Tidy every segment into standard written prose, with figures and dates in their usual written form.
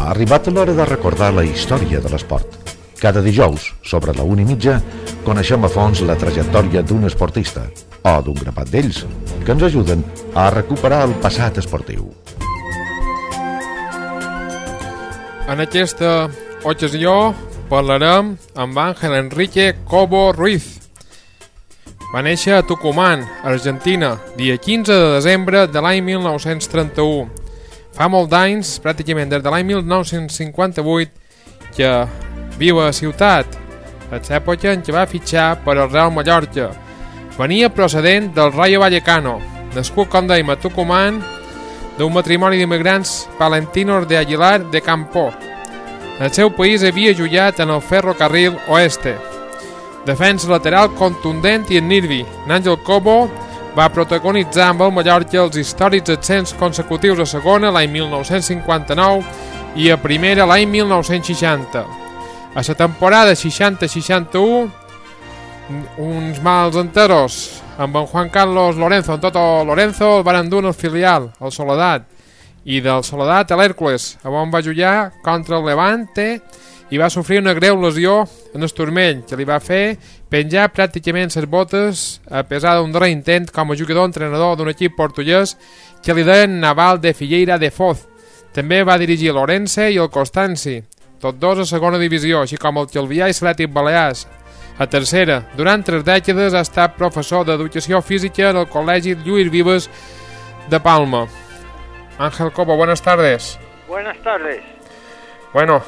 Ha arribat l'hora de recordar la història de l'esport. Cada dijous, sobre la 1:30, coneixem a fons la trajectòria d'un esportista o d'un grapat d'ells que ens ajuden a recuperar el passat esportiu. En aquesta ocasió parlarem amb Ángel Enrique Cobo Ruiz. Va néixer a Tucumán, Argentina, dia 15 de desembre de l'any 1931. Fa molt d'anys, pràcticament des de l'any 1958, que viu a la ciutat, a l'època en què va fitxar per al Real Mallorca. Venia procedent del Rayo Vallecano, nascut, com dèiem, a Tucumán, d'un matrimoni d'immigrants palentinos de Aguilar de Campoo. En el seu país havia jugat en el Ferrocarril Oeste. Defensa lateral contundent i en nervi, Ángel Cobo va protagonitzar amb el Mallorca els històrics ascens consecutius a segona l'any 1959 i a primera l'any 1960. A la temporada 60-61, uns mals enteros amb en Juan Carlos Lorenzo, en Toto Lorenzo, el van endur al filial, el Soledad, i del Soledad a l'Hèrcules, on va jugar contra el Levante i va sofrir una greu lesió en el turmell, que li va fer penjar pràcticament les botes a pesar d'un darrer intent com a jugador-entrenador d'un equip portuguès que li deien Naval de Figueira de Foz. També va dirigir l'Orense i el Constanci, tots dos a segona divisió, així com el Calvià i l'Atlètic Balears. A tercera, durant 3 dècades ha estat professor d'educació física en el Col·legi Lluís Vives de Palma. Ángel Cobo, buenas tardes. Buenas tardes. Bueno,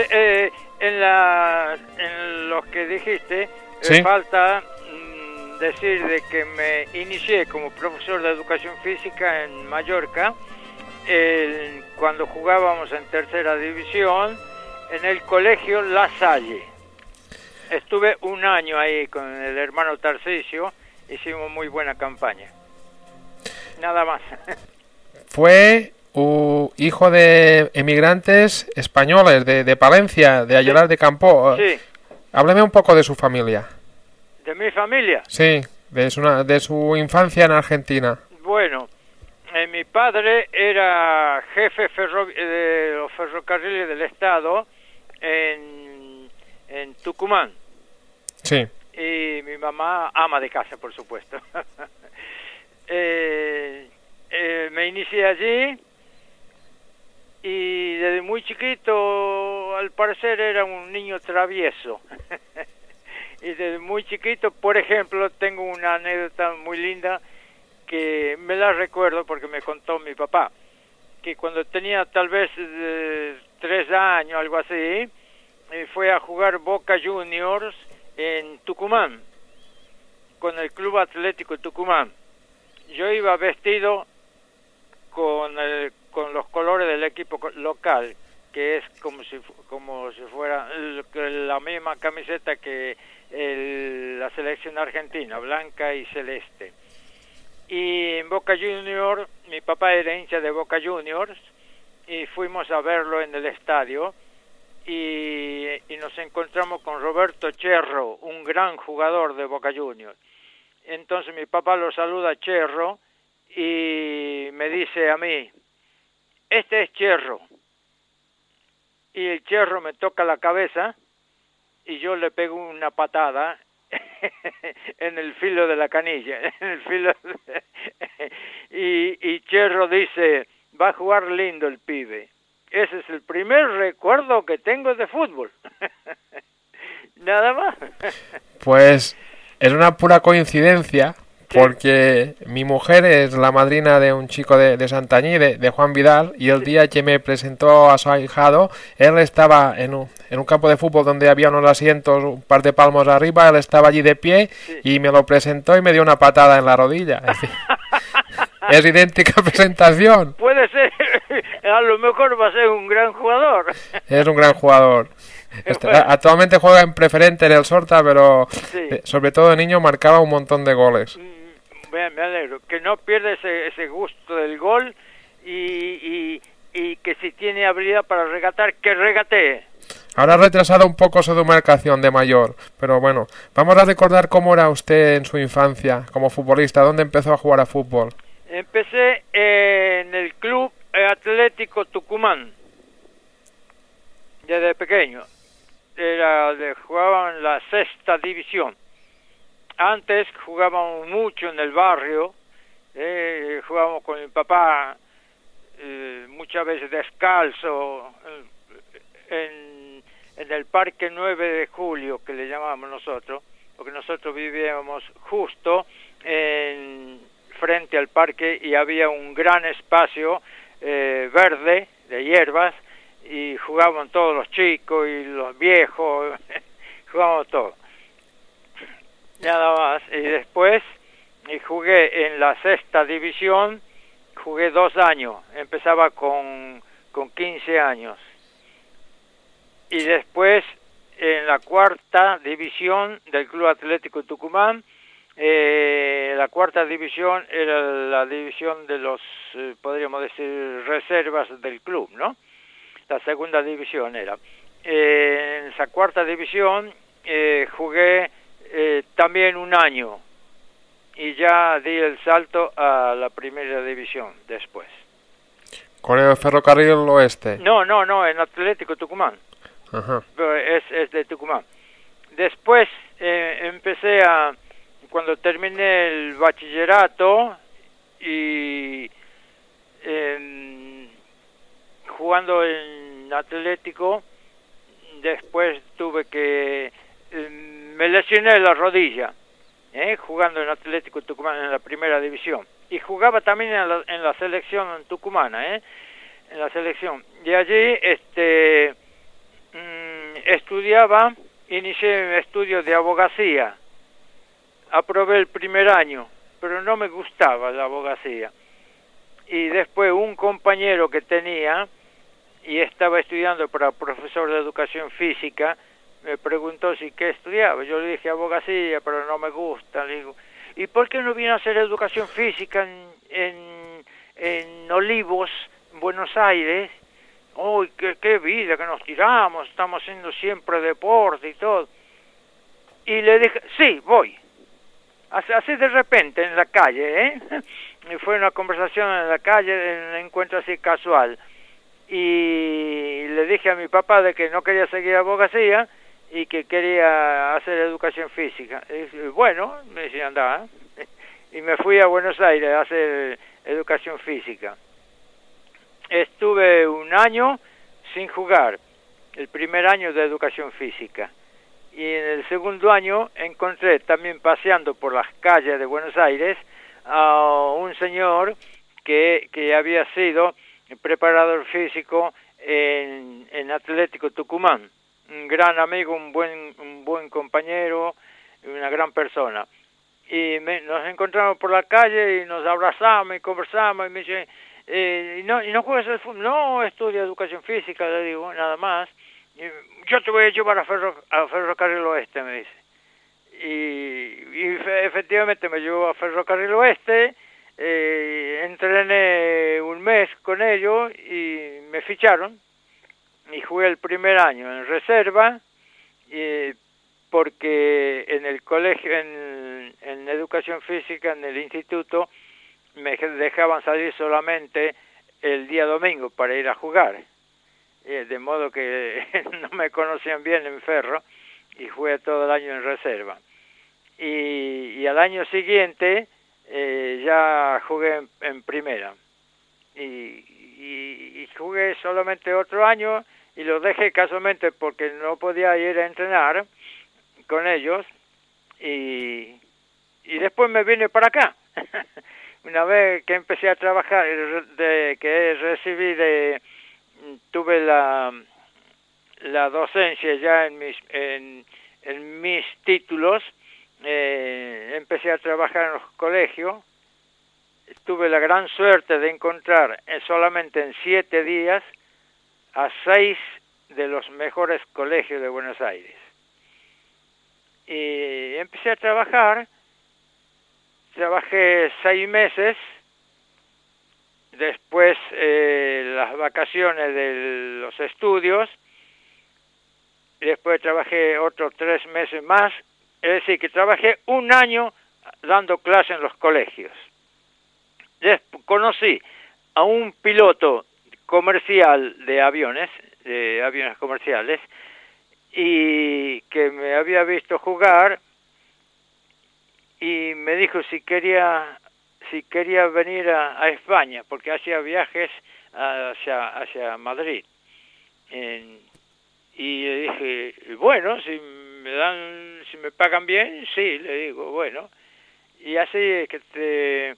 en lo que dijiste, ¿sí? Falta decir de que me inicié como profesor de educación física en Mallorca, cuando jugábamos en tercera división, en el colegio La Salle. Estuve 1 año ahí con el hermano Tarcisio, hicimos muy buena campaña. Nada más. Fue hijo de emigrantes españoles de Palencia, de Aguilar de Campoo. Sí. Hábleme un poco de su familia. ¿De mi familia? Sí, de su infancia en Argentina. Bueno, mi padre era jefe de los ferrocarriles del Estado en Tucumán. Sí. Y mi mamá ama de casa, por supuesto. Me inicié allí y desde muy chiquito, al parecer, era un niño travieso. Y desde muy chiquito, por ejemplo, tengo una anécdota muy linda que me la recuerdo porque me contó mi papá, que cuando tenía tal vez 3 años, algo así, fue a jugar Boca Juniors en Tucumán, con el Club Atlético Tucumán. Yo iba vestido con los colores del equipo local, que es como si fuera la misma camiseta que la selección argentina, blanca y celeste. Y en Boca Juniors, mi papá era hincha de Boca Juniors, y fuimos a verlo en el estadio, y nos encontramos con Roberto Cherro, un gran jugador de Boca Juniors. Entonces mi papá lo saluda a Cherro y me dice a mí: este es Cherro. Y el Cherro me toca la cabeza y yo le pego una patada en el filo de la canilla, en el filo y Cherro dice: va a jugar lindo el pibe. Ese es el primer recuerdo que tengo de fútbol. Nada más. Pues es una pura coincidencia, porque mi mujer es la madrina de un chico de Santañí, de Juan Vidal, y el día que me presentó a su ahijado, él estaba en un campo de fútbol donde había unos asientos, un par de palmos arriba, él estaba allí de pie, y me lo presentó y me dio una patada en la rodilla. Es idéntica presentación. Puede ser, a lo mejor va a ser un gran jugador. Es un gran jugador. Actualmente juega en preferente en el Sorta, pero sobre todo de niño marcaba un montón de goles. Me alegro, que no pierda ese gusto del gol y que si tiene habilidad para regatar, que regatee. Ahora ha retrasado un poco su demarcación de mayor, pero bueno, vamos a recordar cómo era usted en su infancia como futbolista, dónde empezó a jugar a fútbol. Empecé en el Club Atlético Tucumán. desde pequeño. Jugaban en la sexta división. Antes jugábamos mucho en el barrio, jugábamos con mi papá, muchas veces descalzo, en el Parque 9 de Julio, que le llamamos nosotros, porque nosotros vivíamos justo frente al parque y había un gran espacio verde de hierbas y jugaban todos los chicos y los viejos, jugábamos todos. Nada más. Y después jugué en la sexta división, jugué 2 años, empezaba con 15 años. Y después en la cuarta división del Club Atlético Tucumán, la cuarta división era la división de los, podríamos decir, reservas del club, ¿no? La segunda división era. En esa cuarta división jugué también 1 año y ya di el salto a la primera división después. ¿Con el Ferrocarril Oeste? No, en Atlético Tucumán. Ajá. Es de Tucumán. Después empecé cuando terminé el bachillerato y jugando en Atlético, después tuve que me lesioné la rodilla, jugando en Atlético Tucumán en la primera división, y jugaba también en la selección tucumana, en la selección, y allí inicié estudios de abogacía, aprobé el primer año, pero no me gustaba la abogacía, y después un compañero que tenía y estaba estudiando para profesor de educación física me preguntó si qué estudiaba. Yo le dije abogacía, pero no me gusta. Le digo, ¿y por qué no viene a hacer educación física en Olivos, Buenos Aires? ¡Uy, qué vida que nos tiramos! Estamos haciendo siempre deporte y todo. Y le dije, sí, voy. Así de repente, en la calle, Y fue una conversación en la calle, en un encuentro así casual. Y le dije a mi papá de que no quería seguir abogacía y que quería hacer educación física. Y dije, bueno, me decía, anda. Y me fui a Buenos Aires a hacer educación física. Estuve 1 año sin jugar, el primer año de educación física. Y en el segundo año encontré también paseando por las calles de Buenos Aires a un señor que había sido preparador físico en Atlético Tucumán, un gran amigo, un buen compañero, una gran persona. Y nos encontramos por la calle y nos abrazamos y conversamos y me dice, ¿y no juegas al fútbol? No, estudio educación física, le digo, nada más. Y, yo te voy a llevar a Ferrocarril Oeste, me dice. Y efectivamente me llevó a Ferrocarril Oeste. Entrené 1 mes con ellos y me ficharon y jugué el primer año en reserva porque en el colegio, en educación física, en el instituto, me dejaban salir solamente el día domingo para ir a jugar, de modo que no me conocían bien en Ferro y jugué todo el año en reserva. Y al año siguiente ya jugué en primera y jugué solamente otro año y lo dejé casualmente porque no podía ir a entrenar con ellos y después me vine para acá. Una vez que empecé a trabajar, tuve la docencia ya en mis títulos. Empecé a trabajar en los colegios. Tuve la gran suerte de encontrar solamente en 7 días a 6 de los mejores colegios de Buenos Aires. Y empecé a trabajar. Trabajé 6 meses. Después las vacaciones de los estudios. Después trabajé otros 3 meses más. Es decir, que trabajé 1 año dando clases en los colegios. Conocí a un piloto comercial de aviones, de aviones comerciales, y que me había visto jugar y me dijo si quería venir a España, porque hacía viajes hacia Madrid. Y le dije, bueno, si me pagan bien, sí, le digo, bueno. Y así es que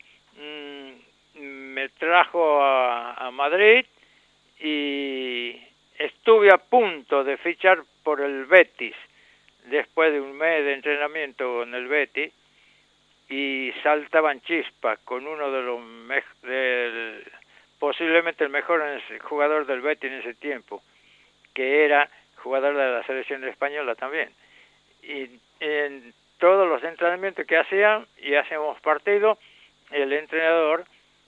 me trajo a Madrid y estuve a punto de fichar por el Betis después de un mes de entrenamiento en el Betis, y saltaban chispas con uno de los posiblemente el mejor jugador del Betis en ese tiempo, que era jugador de la selección española también. Y en todos los entrenamientos que hacían y hacíamos partido, el entrenador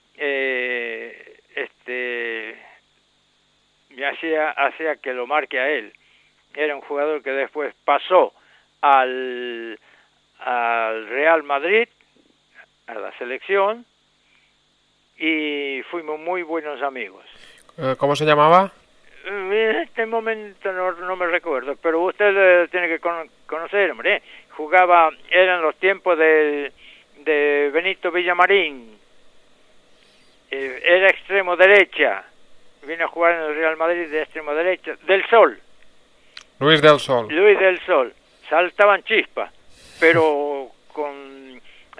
me hacía que lo marque a él. Era un jugador que después pasó al Real Madrid, a la selección, y fuimos muy buenos amigos. ¿Cómo se llamaba? En este momento no me recuerdo, pero usted tiene que conocer, hombre. Eran los tiempos de Benito Villamarín. Era extremo derecha. Vino a jugar en el Real Madrid de extremo derecha. Del Sol. Luis del Sol. Luis del Sol. Saltaban chispas, pero con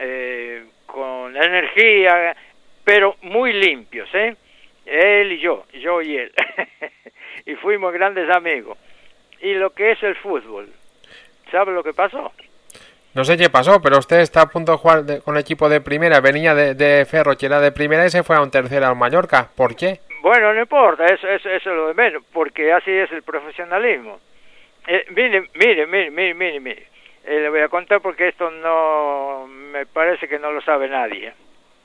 energía, pero muy limpios, ¿eh? Él y yo y él. Y fuimos grandes amigos. Y lo que es el fútbol, ¿sabe lo que pasó? No sé qué pasó, pero usted está a punto de jugar con el equipo de primera. Venía de Ferro, que era de primera, y se fue a un tercero al Mallorca. ¿Por qué? Bueno, no importa, eso es lo de menos, porque así es el profesionalismo. Mire. Le voy a contar porque esto no me parece que no lo sabe nadie.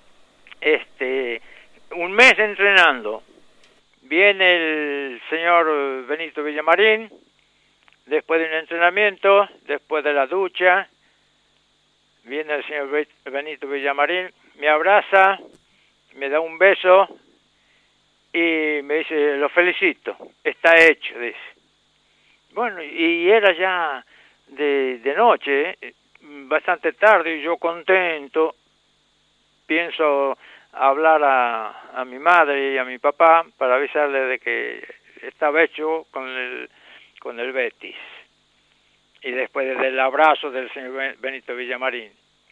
Un mes entrenando, viene el señor Benito Villamarín, después de un entrenamiento, después de la ducha, viene el señor Benito Villamarín, me abraza, me da un beso y me dice, lo felicito, está hecho, dice. Bueno, y era ya de noche, bastante tarde, y yo contento, pienso hablar a mi madre y a mi papá para avisarle de que estaba hecho con el Betis, y después del abrazo del señor Benito Villamarín.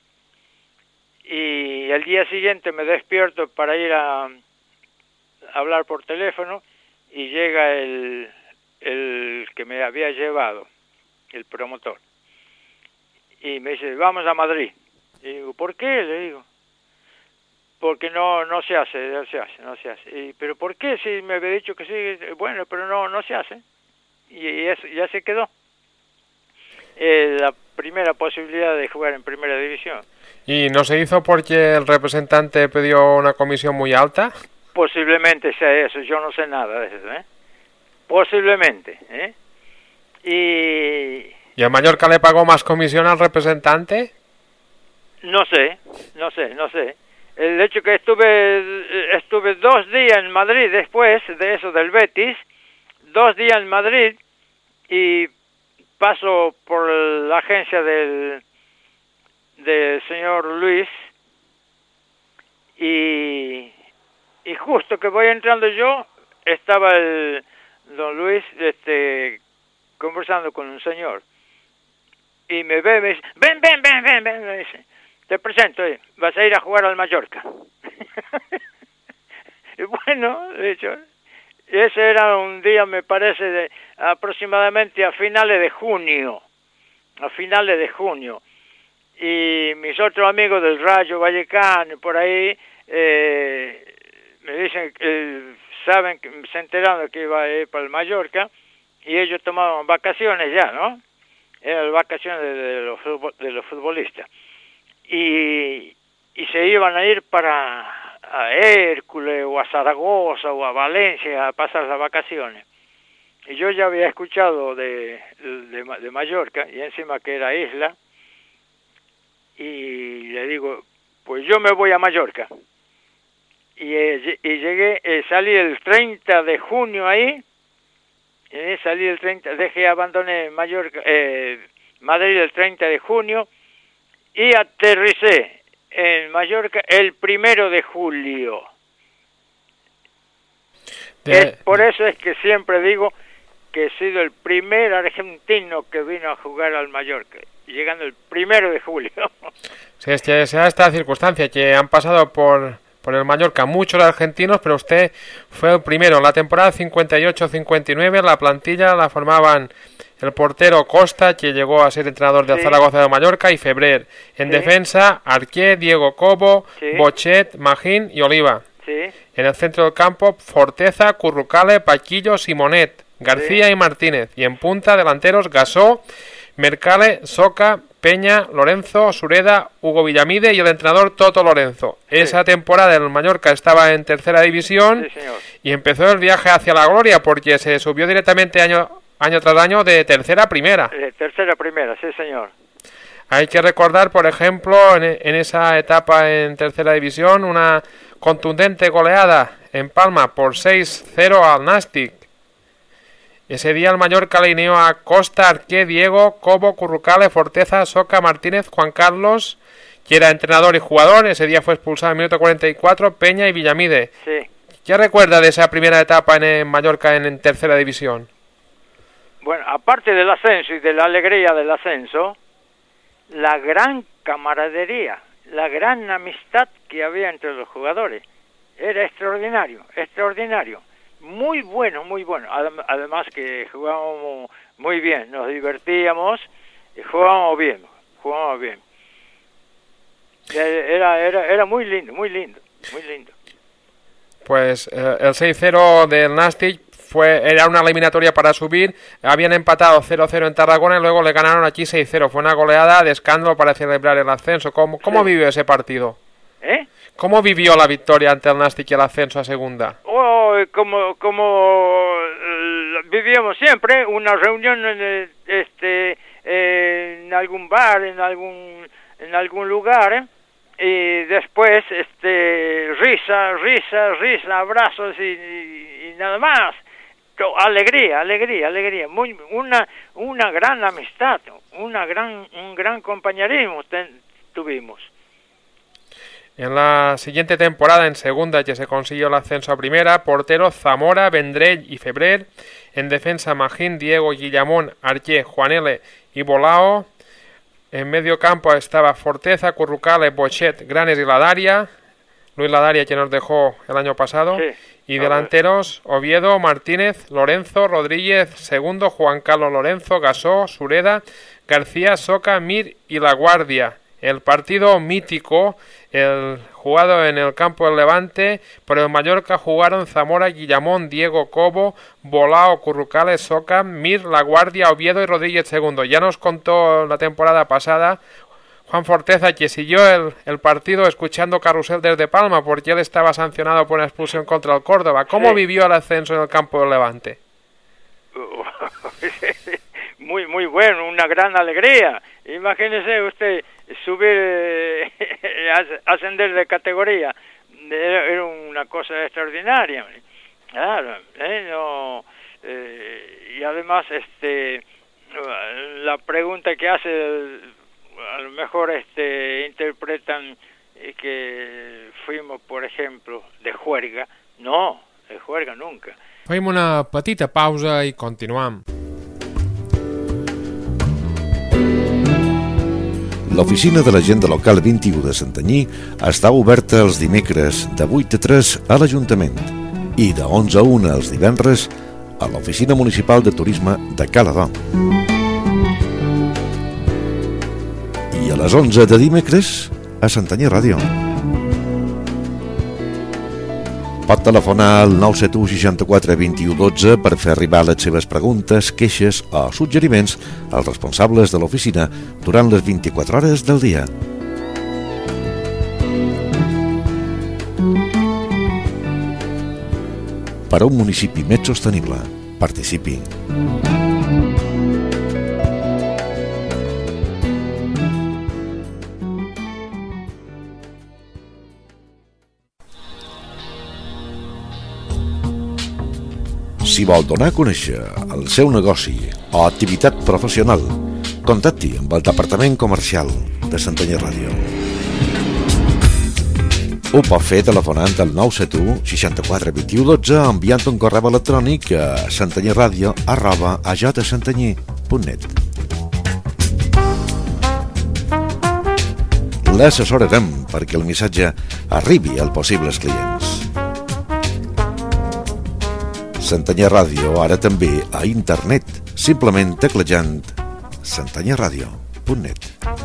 Y el día siguiente me despierto para ir a hablar por teléfono, y llega el que me había llevado, el promotor, y me dice, vamos a Madrid. Y digo, ¿por qué? Le digo, porque no se hace. Pero ¿por qué? Si me había dicho que sí, bueno, pero no se hace. Y eso ya se quedó. La primera posibilidad de jugar en primera división. ¿Y no se hizo porque el representante pidió una comisión muy alta? Posiblemente sea eso, yo no sé nada de eso, ¿eh? Posiblemente, ¿eh? ¿Y a Mallorca le pagó más comisión al representante? No sé. El hecho que estuve 2 días en Madrid después de eso del Betis, 2 días en Madrid, y paso por la agencia del señor Luis, y justo que voy entrando yo, estaba el don Luis conversando con un señor, y me ve, me dice, ven, me dice, te presento, vas a ir a jugar al Mallorca. Y bueno, de hecho, ese era un día, me parece, aproximadamente a finales de junio, y mis otros amigos del Rayo Vallecano, por ahí, me dicen que saben, que se enteraron que iba a ir para el Mallorca, y ellos tomaban vacaciones ya, ¿no? Eran vacaciones de los futbolistas. Y se iban a ir a Hércules o a Zaragoza o a Valencia a pasar las vacaciones. Y yo ya había escuchado de Mallorca, y encima que era isla, y le digo, pues yo me voy a Mallorca. Y llegué, salí el 30 de junio ahí, Salí el 30, abandoné Mallorca, Madrid el 30 de junio y aterricé en Mallorca el 1 de julio. Por eso es que siempre digo que he sido el primer argentino que vino a jugar al Mallorca, llegando el 1 de julio. Sí, es que se da esta circunstancia, que han pasado por el Mallorca muchos argentinos, pero usted fue el primero. En la temporada 58-59 la plantilla la formaban el portero Costa, que llegó a ser entrenador del Zaragoza de Mallorca, y Febrer. En defensa, Arqué, Diego Cobo, Bochet, Magín y Oliva. En el centro del campo, Forteza, Currucale, Paquillo, Simonet, García y Martínez. Y en punta, delanteros, Gasó, Mercale, Soca, Peña, Lorenzo, Sureda, Hugo Villamide y el entrenador Toto Lorenzo. Esa temporada el Mallorca estaba en tercera división y empezó el viaje hacia la gloria, porque se subió directamente año tras año de tercera a primera. De tercera a primera, sí señor. Hay que recordar, por ejemplo, en esa etapa en tercera división, una contundente goleada en Palma por 6-0 al Nàstic. Ese día el Mallorca alineó a Costa, Arqué, Diego, Cobo, Currucale, Forteza, Soca, Martínez, Juan Carlos, que era entrenador y jugador. Ese día fue expulsado en el minuto 44, Peña y Villamide. ¿Qué recuerda de esa primera etapa en Mallorca en tercera división? Bueno, aparte del ascenso y de la alegría del ascenso, la gran camaradería, la gran amistad que había entre los jugadores. Era extraordinario, extraordinario. Muy bueno, muy bueno. Además que jugábamos muy bien, nos divertíamos y jugábamos bien. Era muy lindo, muy lindo, muy lindo. Pues el 6-0 del Nàstic era una eliminatoria para subir. Habían empatado 0-0 en Tarragona y luego le ganaron aquí 6-0. Fue una goleada de escándalo para celebrar el ascenso. ¿Cómo vivió ese partido? ¿Cómo vivió la victoria ante el Nàstic y el ascenso a segunda? Como vivíamos siempre, una reunión en algún bar, en algún lugar, y después risa, abrazos y nada más. Alegría. Una gran amistad, un gran compañerismo tuvimos. En la siguiente temporada, en segunda, que se consiguió el ascenso a primera, porteros Zamora, Vendrell y Febrer. En defensa, Magín, Diego, Guillamón, Arqué, Juanele y Bolao. En medio campo estaba Forteza, Currucale, Bochet, Granes y Ladaria. Luis Ladaria, que nos dejó el año pasado. Y delanteros, Oviedo, Martínez, Lorenzo, Rodríguez, Segundo, Juan Carlos Lorenzo, Gasó, Sureda, García, Soca, Mir y La Guardia. El partido mítico, el jugado en el campo del Levante, por el Mallorca jugaron Zamora, Guillamón, Diego Cobo, Bolao, Currucales, Soca, Mir, La Guardia, Oviedo y Rodríguez II. Ya nos contó la temporada pasada Juan Forteza, que siguió el partido escuchando Carrusel desde Palma, porque él estaba sancionado por una expulsión contra el Córdoba. ¿Cómo vivió el ascenso en el campo del Levante? Muy bueno, una gran alegría. Imagínese usted subir, ascender de categoría. Era una cosa extraordinaria. Claro, y además la pregunta que hace, a lo mejor interpretan que fuimos, por ejemplo, de juerga. No, de juerga nunca. Fem una petita pausa i continuam. L'oficina de l'agenda local 21 de Santanyí està oberta els dimecres de 8 a 3 a l'Ajuntament i de 11 a 1 els divendres a l'Oficina Municipal de Turisme de Cala Dom. I a les 11 de dimecres a Santanyí Ràdio. Pot telefonar al 971 64 21 12 per fer arribar les seves preguntes, queixes o suggeriments als responsables de l'oficina durant les 24 hores del dia. Per a un municipi més sostenible, participi. Si vol donar a conèixer el seu negoci o activitat professional, contacti amb el Departament Comercial de Santanyí Ràdio. Ho pot fer telefonant al 971 64 21 12 enviant un correu electrònic a santanyiradio@ajsantanyí.net. L'assessorarem perquè el missatge arribi als possibles clients. Santanyí Ràdio ara també a internet, simplement teclejant santanyiradio.net.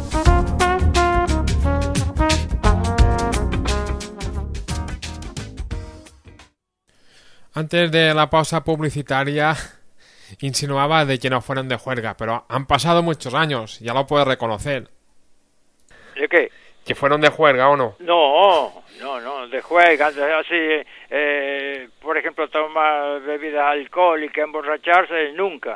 Antes de la pausa publicitaria insinuaba de que no fueron de juerga, pero han pasado muchos años, ya lo puedes reconocer. ¿De qué? ¿Que fueron de juerga o no? No, de juerga, así, por ejemplo, tomar bebidas alcohólicas, emborracharse, nunca,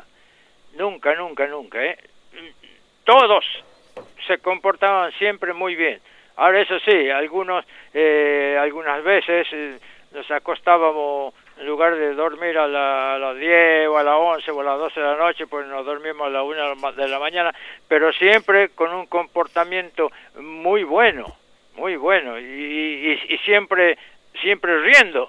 Todos se comportaban siempre muy bien. Ahora, eso sí, algunas veces nos acostábamos, en lugar de dormir a las 10 o a las 11 o a las 12 de la noche, pues nos dormimos a las 1 de la mañana, pero siempre con un comportamiento muy bueno, y siempre riendo.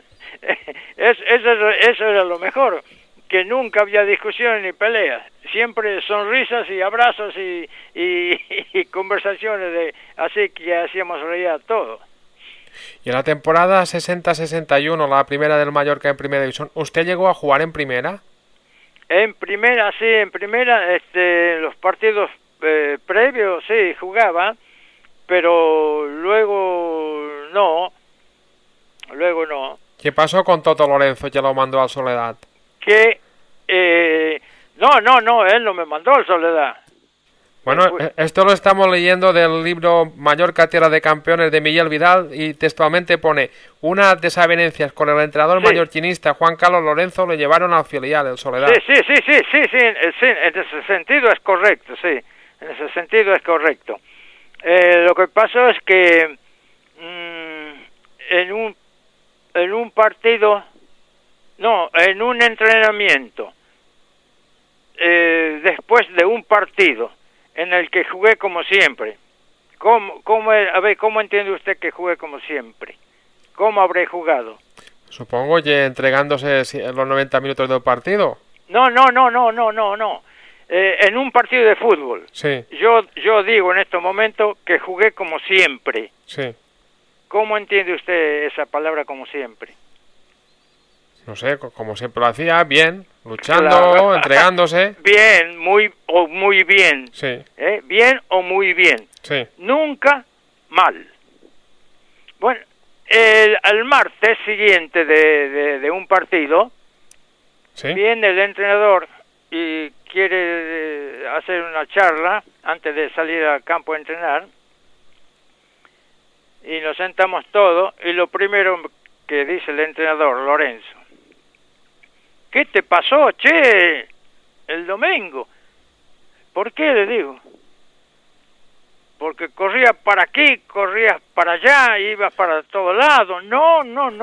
Eso era lo mejor, que nunca había discusiones ni peleas, siempre sonrisas y abrazos y conversaciones así que hacíamos reír a todos. Y en la temporada 60-61, la primera del Mallorca en Primera División, ¿usted llegó a jugar en Primera? En Primera, sí, los partidos previos, sí, jugaba, pero luego no. ¿Qué pasó con Toto Lorenzo, que lo mandó al Soledad? Que, no, él no me mandó al Soledad. Bueno, esto lo estamos leyendo del libro Mallorca Tierra de Campeones de Miguel Vidal y textualmente pone: unas desavenencias con el entrenador mallorquinista Juan Carlos Lorenzo le llevaron al filial, el Soledad. Sí, en ese sentido es correcto, sí, en ese sentido es correcto. Lo que pasó es que en un partido, en un entrenamiento, después de un partido, en el que jugué como siempre. ¿Cómo entiende usted que jugué como siempre? ¿Cómo habré jugado? Supongo que entregándose los 90 minutos del partido. No. En un partido de fútbol. Sí. Yo digo en estos momentos que jugué como siempre. Sí. ¿Cómo entiende usted esa palabra como siempre? No sé, como siempre lo hacía, bien, luchando, entregándose. Bien, muy bien. Sí. Bien o muy bien. Sí. Nunca mal. Bueno, al martes siguiente de un partido, ¿sí?, viene el entrenador y quiere hacer una charla antes de salir al campo a entrenar. Y nos sentamos todos y lo primero que dice el entrenador, Lorenzo: ¿qué te pasó, che, el domingo? ¿Por qué? Le digo. Porque corrías para aquí, corrías para allá, ibas para todos lados. No.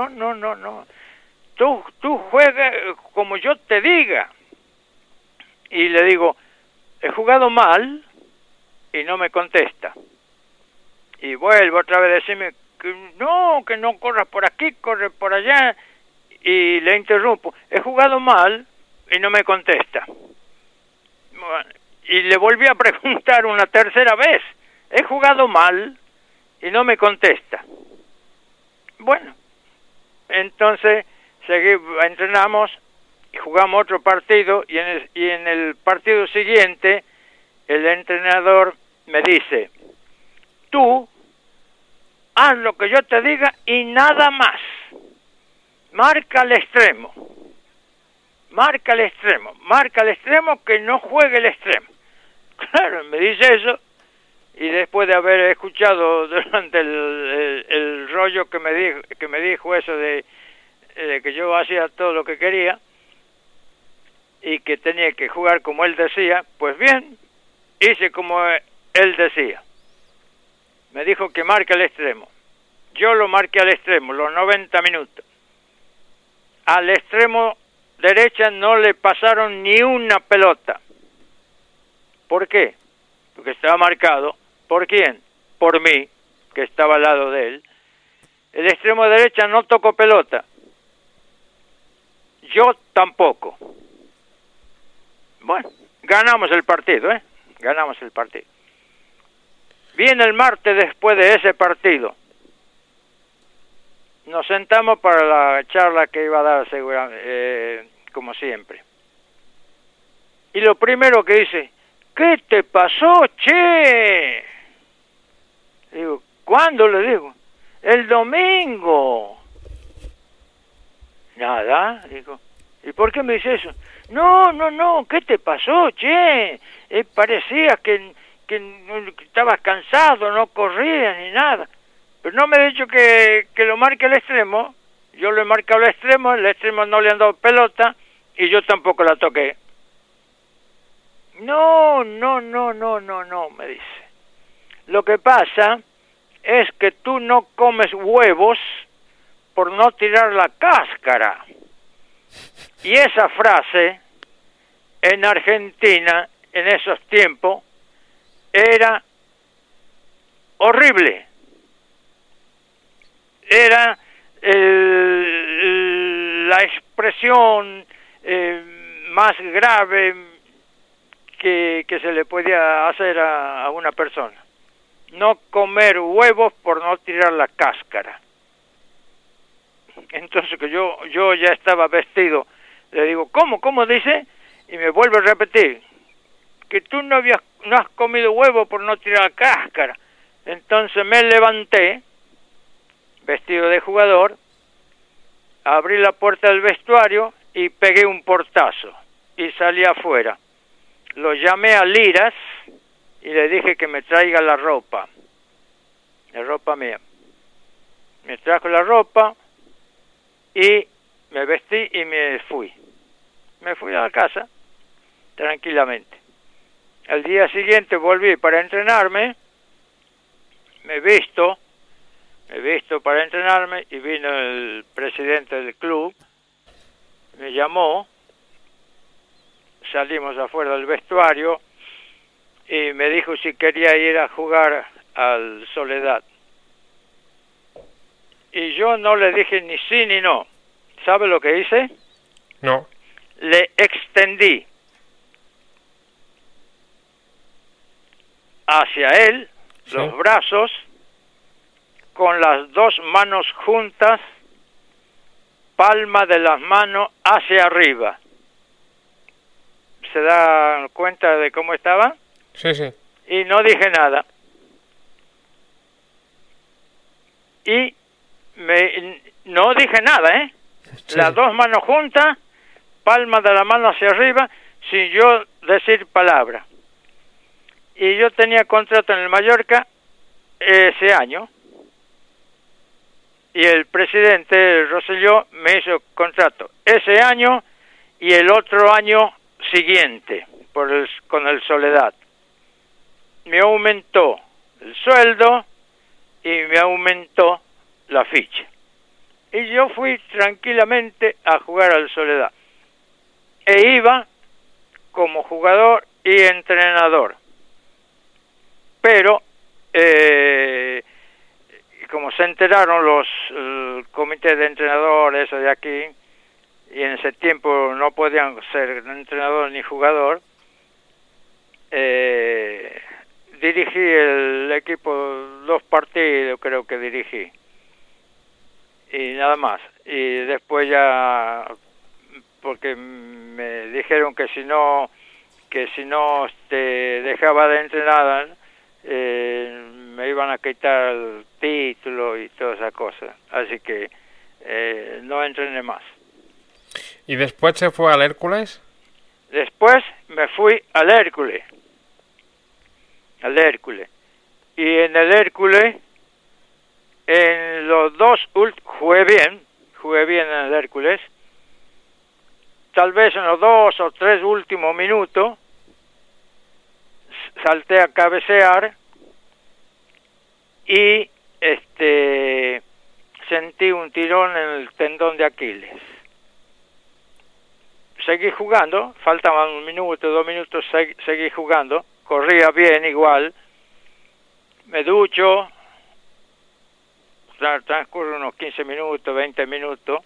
Tú juegas como yo te diga. Y le digo, he jugado mal, y no me contesta. Y vuelvo otra vez a decirme que no corras por aquí, corre por allá. Y le interrumpo, he jugado mal, y no me contesta. Bueno, y le volví a preguntar una tercera vez, he jugado mal, y no me contesta. Bueno, entonces entrenamos y jugamos otro partido, y en el partido siguiente el entrenador me dice: tú haz lo que yo te diga y nada más. Marca al extremo, que no juegue el extremo. Claro, me dice eso, y después de haber escuchado durante el rollo que me dijo eso de que yo hacía todo lo que quería y que tenía que jugar como él decía, pues bien, hice como él decía. Me dijo que marque al extremo. Yo lo marqué al extremo, los 90 minutos. Al extremo derecha no le pasaron ni una pelota. ¿Por qué? Porque estaba marcado. ¿Por quién? Por mí, que estaba al lado de él. El extremo derecha no tocó pelota. Yo tampoco. Bueno, ganamos el partido, Ganamos el partido. Viene el martes después de ese partido. Nos sentamos para la charla que iba a dar seguramente, como siempre. Y lo primero que dice, ¿qué te pasó, che? Digo, ¿cuándo? Le digo, el domingo. Nada, digo, ¿y por qué me dice eso? No, ¿qué te pasó, che? Parecía que estabas cansado, no corrías ni nada. Pero no me ha dicho que lo marque el extremo. Yo lo he marcado el extremo no le han dado pelota y yo tampoco la toqué. No, me dice. Lo que pasa es que tú no comes huevos por no tirar la cáscara. Y esa frase, en Argentina, en esos tiempos, era horrible. Era la expresión más grave que se le podía hacer a una persona. No comer huevos por no tirar la cáscara. Entonces que yo ya estaba vestido, le digo, ¿cómo dice? Y me vuelve a repetir, que tú no has comido huevo por no tirar la cáscara. Entonces me levanté, vestido de jugador, abrí la puerta del vestuario y pegué un portazo y salí afuera. Lo llamé a Liras y le dije que me traiga la ropa mía. Me trajo la ropa y me vestí y me fui. Me fui a la casa tranquilamente. Al día siguiente volví para entrenarme, me visto para entrenarme y vino el presidente del club, me llamó, salimos afuera del vestuario y me dijo si quería ir a jugar al Soledad. Y yo no le dije ni sí ni no. ¿Sabe lo que hice? No. Le extendí hacia él los brazos con las dos manos juntas, palma de las manos hacia arriba. ¿Se da cuenta de cómo estaba? Sí. Y no dije nada. Y no dije nada, Sí. Las dos manos juntas, palma de la mano hacia arriba, sin yo decir palabra. Y yo tenía contrato en el Mallorca ese año. Y el presidente Rosselló me hizo contrato ese año y el otro año siguiente con el Soledad. Me aumentó el sueldo y me aumentó la ficha. Y yo fui tranquilamente a jugar al Soledad. E iba como jugador y entrenador. Pero como se enteraron el comité de entrenadores de aquí, y en ese tiempo no podían ser entrenador ni jugador, dirigí el equipo 2 partidos, creo que dirigí, y nada más. Y después ya, porque me dijeron que si no dejaba de entrenar, me iban a quitar el título y todas esas cosas. Así que no entrené más. ¿Y después se fue al Hércules? Después me fui al Hércules. Y en el Hércules, en los 2 jugué bien en el Hércules. Tal vez en los 2 o 3 últimos minutos salté a cabecear y sentí un tirón en el tendón de Aquiles. seguí jugando, faltaban 1 minuto, 2 minutos, seguí jugando, corría bien igual, me ducho, transcurre unos 15 minutos, 20 minutos,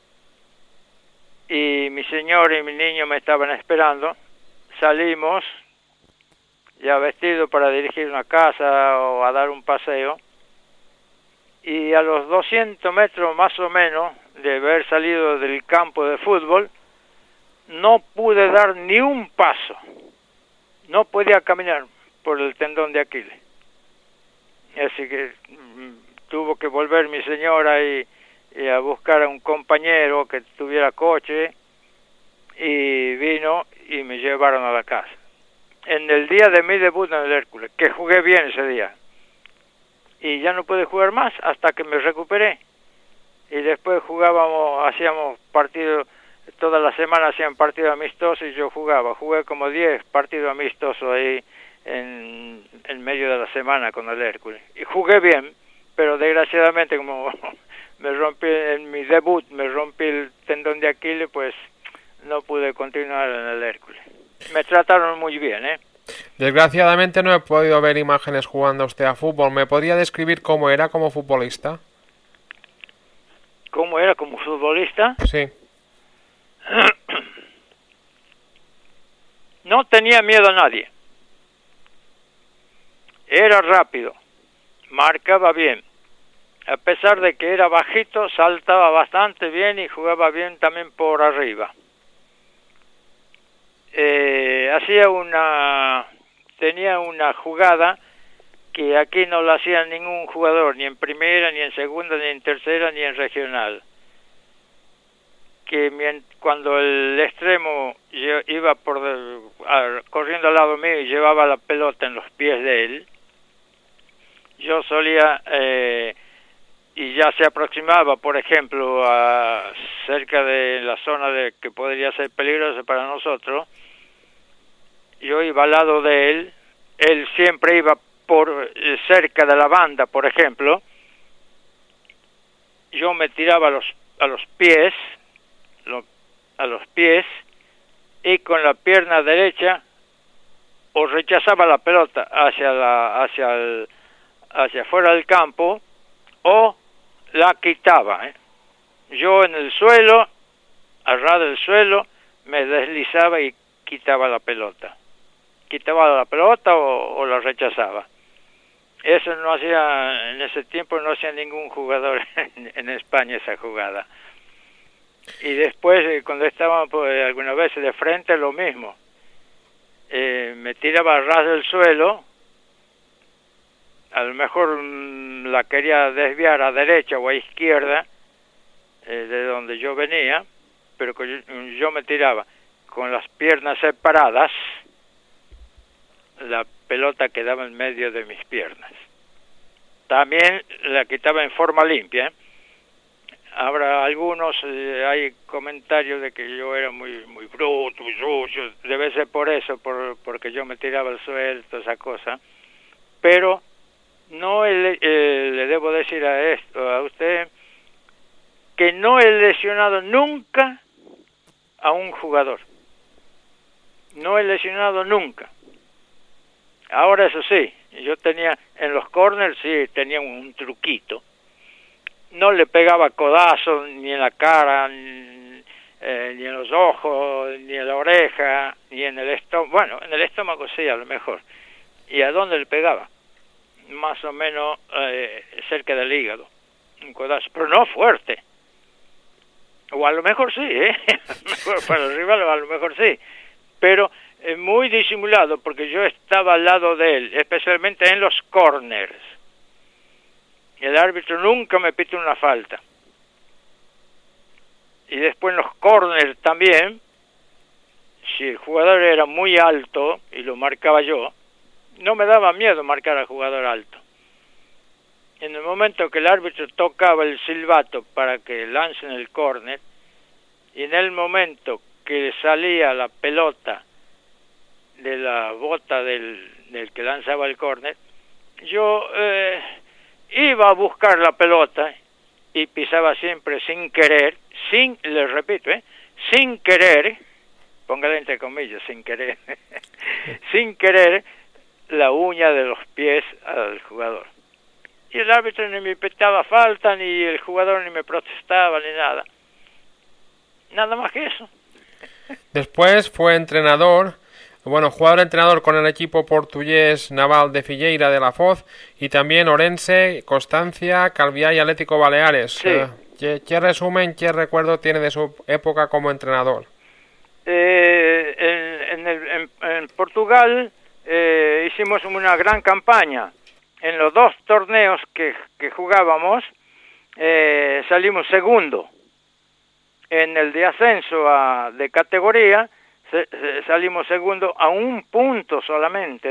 y mi señor y mi niño me estaban esperando, salimos, ya vestido para dirigir una casa o a dar un paseo, y a los 200 metros más o menos de haber salido del campo de fútbol, no pude dar ni un paso, no podía caminar por el tendón de Aquiles. Así que tuvo que volver mi señora y a buscar a un compañero que tuviera coche, y vino y me llevaron a la casa. En el día de mi debut en el Hércules, que jugué bien ese día, y ya no pude jugar más hasta que me recuperé, y después hacíamos partidos, toda la semana hacían partidos amistosos y yo jugué como 10 partidos amistosos ahí en medio de la semana con el Hércules, y jugué bien, pero desgraciadamente como en mi debut me rompí el tendón de Aquiles, pues no pude continuar en el Hércules. Me trataron muy bien, ¿eh? Desgraciadamente no he podido ver imágenes jugando usted a fútbol. ¿Me podría describir cómo era como futbolista? ¿Cómo era como futbolista? Sí. No tenía miedo a nadie. Era rápido, marcaba bien. A pesar de que era bajito, saltaba bastante bien y jugaba bien también por arriba. Tenía una jugada que aquí no la hacía ningún jugador, ni en primera, ni en segunda, ni en tercera, ni en regional. Que cuando el extremo iba corriendo al lado mío y llevaba la pelota en los pies de él, yo solía, y ya se aproximaba, por ejemplo, cerca de la zona que podría ser peligrosa para nosotros, yo iba al lado de él siempre iba cerca de la banda, por ejemplo, yo me tiraba a los pies, y con la pierna derecha o rechazaba la pelota hacia fuera del campo o la quitaba. Yo en el suelo, al ras del suelo, me deslizaba y quitaba la pelota. Quitaba la pelota o la rechazaba. Eso no hacía, en ese tiempo no hacía ningún jugador en España esa jugada. Y después, cuando estábamos algunas veces de frente, lo mismo. Me tiraba al ras del suelo, a lo mejor la quería desviar a derecha o a izquierda, de donde yo venía, pero yo me tiraba con las piernas separadas, la pelota quedaba en medio de mis piernas. También la quitaba en forma limpia. Habrá algunos, hay comentarios de que yo era muy bruto, muy sucio, debe ser por eso, porque yo me tiraba al suelo, toda esa cosa, pero no le debo decir a usted que no he lesionado nunca a un jugador, no he lesionado nunca. Ahora eso sí, yo tenía en los corners, sí, tenía un truquito. No le pegaba codazo ni en la cara, ni en los ojos, ni en la oreja, ni en el estómago. Bueno, en el estómago sí, a lo mejor. ¿Y a dónde le pegaba? Más o menos cerca del hígado. Un codazo, pero no fuerte. O a lo mejor sí, a lo mejor para el rival, a lo mejor sí. Pero muy disimulado, porque yo estaba al lado de él, especialmente en los corners. El árbitro nunca me pitó una falta. Y después en los corners también, si el jugador era muy alto y lo marcaba yo, no me daba miedo marcar al jugador alto. En el momento que el árbitro tocaba el silbato para que lancen el córner, y en el momento que salía la pelota de la bota del que lanzaba el córner, yo iba a buscar la pelota y pisaba siempre sin querer, les repito, sin querer, póngale entre comillas, sin querer, sin querer, la uña de los pies al jugador. Y el árbitro ni me pitaba falta, ni el jugador ni me protestaba, ni nada. Nada más que eso. Después fue entrenador, jugador-entrenador con el equipo portugués Naval de Figueira de la Foz y también Orense, Constancia, Calviá y Atlético Baleares. Sí. ¿Qué resumen, qué recuerdo tiene de su época como entrenador? En Portugal hicimos una gran campaña. En los 2 torneos que jugábamos salimos segundo. En el de ascenso de categoría salimos segundo a 1 punto solamente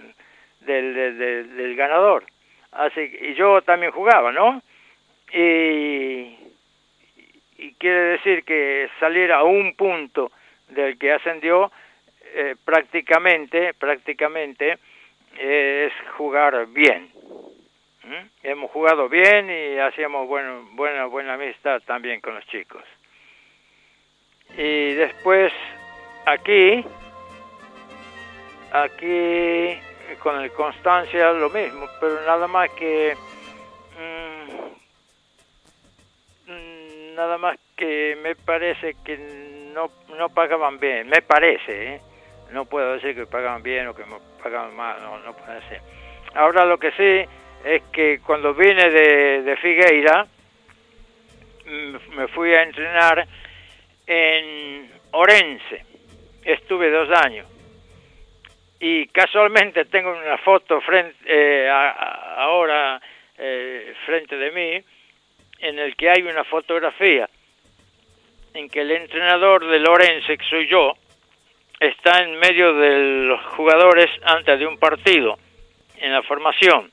del ganador. Y yo también jugaba, ¿no? Y quiere decir que salir a 1 punto del que ascendió prácticamente es jugar bien. Hemos jugado bien y hacíamos buena amistad también con los chicos. Y después aquí con el Constancia lo mismo, pero nada más que me parece que no pagaban bien, me parece, no puedo decir que pagaban bien o que me pagaban mal, no puede ser. Ahora lo que sí es que cuando vine de Figueira me fui a entrenar en Orense, estuve 2 años y casualmente tengo una foto ahora frente de mí en el que hay una fotografía en que el entrenador del Orense, que soy yo, está en medio de los jugadores antes de un partido en la formación.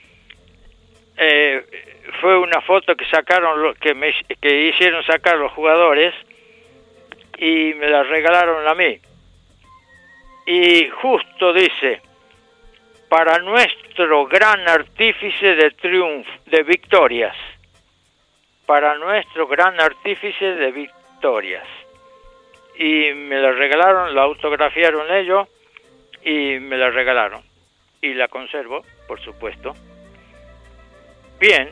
Fue una foto que sacaron que hicieron sacar los jugadores y me la regalaron a mí. Y justo dice: para nuestro gran artífice de triunfo, de victorias. Para nuestro gran artífice de victorias. Y me la regalaron, la autografiaron ellos y me la regalaron. Y la conservo, por supuesto. Bien.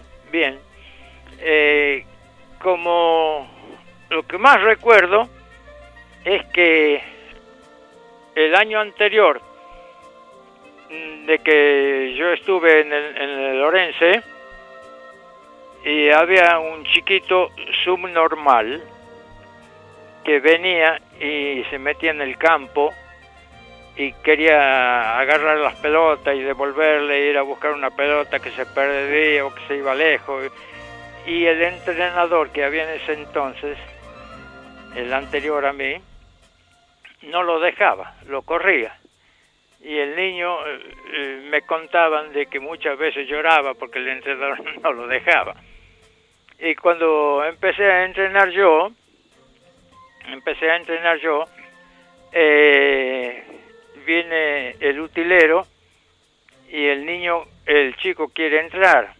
Como lo que más recuerdo es que el año anterior de que yo estuve en el Orense, y había un chiquito subnormal que venía y se metía en el campo y quería agarrar las pelotas y devolverle, ir a buscar una pelota que se perdía o que se iba lejos. Y el entrenador que había en ese entonces, el anterior a mí, no lo dejaba, lo corría. Y el niño me contaban de que muchas veces lloraba porque el entrenador no lo dejaba. Y cuando empecé a entrenar yo, viene el utilero y el chico quiere entrar.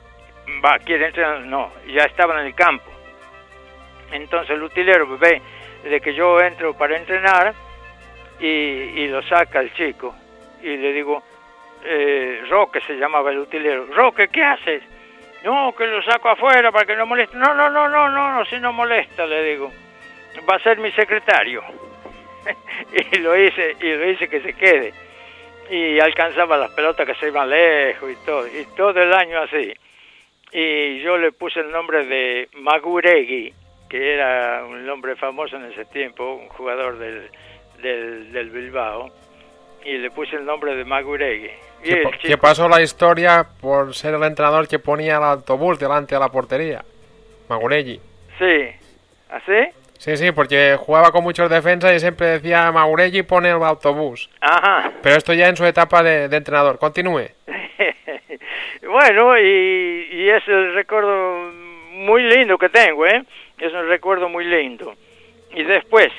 Ya estaba en el campo. Entonces el utilero ve de que yo entro para entrenar y lo saca el chico. Y le digo, Roque se llamaba el utilero. Roque, ¿qué haces? No, que lo saco afuera para que no moleste. No, si no molesta, le digo. Va a ser mi secretario. y lo hice que se quede. Y alcanzaba las pelotas que se iban lejos y todo el año así. Y yo le puse el nombre de Maguregui, que era un nombre famoso en ese tiempo, un jugador del Bilbao, y le puse el nombre de Maguregui. ¿Qué pasó la historia por ser el entrenador que ponía el autobús delante de la portería? Maguregui. Sí. ¿Así? Sí, porque jugaba con muchos defensas y siempre decía Maguregui pone el autobús. Ajá. Pero esto ya en su etapa de entrenador. Continúe. Bueno, y es el recuerdo muy lindo que tengo, Es un recuerdo muy lindo. Y después,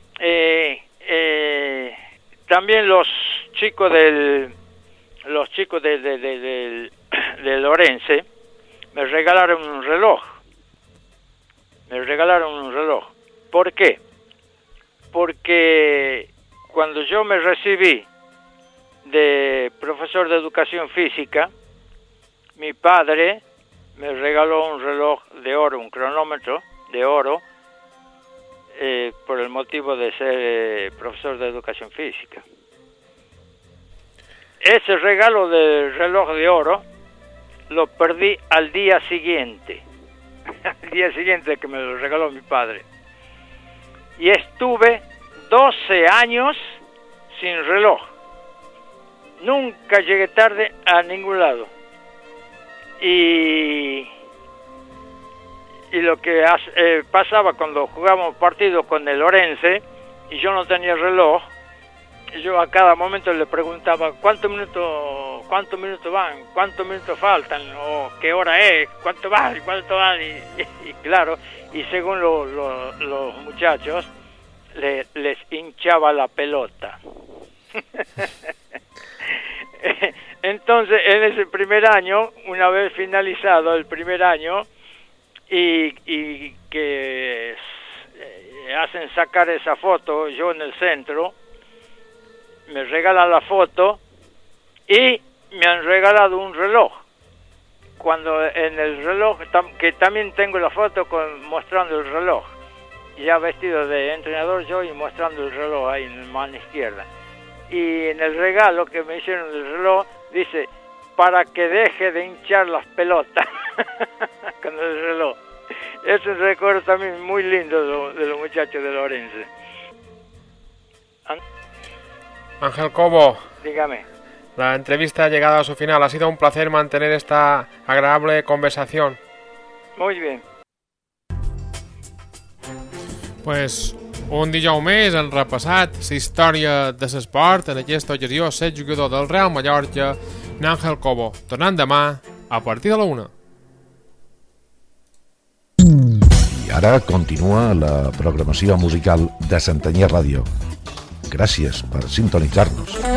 también los chicos del Orense me regalaron un reloj. ¿Por qué? porque cuando yo me recibí de profesor de educación física, mi padre me regaló un reloj de oro, un cronómetro de oro, por el motivo de ser profesor de educación física. Ese regalo del reloj de oro lo perdí al día siguiente, al día siguiente que me lo regaló mi padre. Y estuve 12 años sin reloj. Nunca llegué tarde a ningún lado. Y lo que pasaba cuando jugábamos partidos con el Orense y yo no tenía reloj, yo a cada momento le preguntaba ¿cuántos minutos van? ¿Cuántos minutos faltan? ¿O qué hora es? ¿Cuánto vale? Y claro, y según los muchachos les hinchaba la pelota. Entonces, en ese primer año, una vez finalizado el primer año, y que hacen sacar esa foto, yo en el centro, me regalan la foto y me han regalado un reloj. Cuando en el reloj, que también tengo la foto mostrando el reloj, ya vestido de entrenador yo y mostrando el reloj ahí en la mano izquierda. Y en el regalo que me hicieron del reloj dice, para que deje de hinchar las pelotas con el reloj. Es un recuerdo también muy lindo de los muchachos de Orense. Ángel Cobo, dígame. La entrevista ha llegado a su final. Ha sido un placer mantener esta agradable conversación. Muy bien. Pues un dijous més hem repassat la història de l'esport. En aquesta ocasió, el jugador del Real Mallorca, Ángel Cobo. Tornant demà a partir de la 1. I ara continua la programació musical de Santanyí Ràdio. Gràcies per sintonitzar-nos.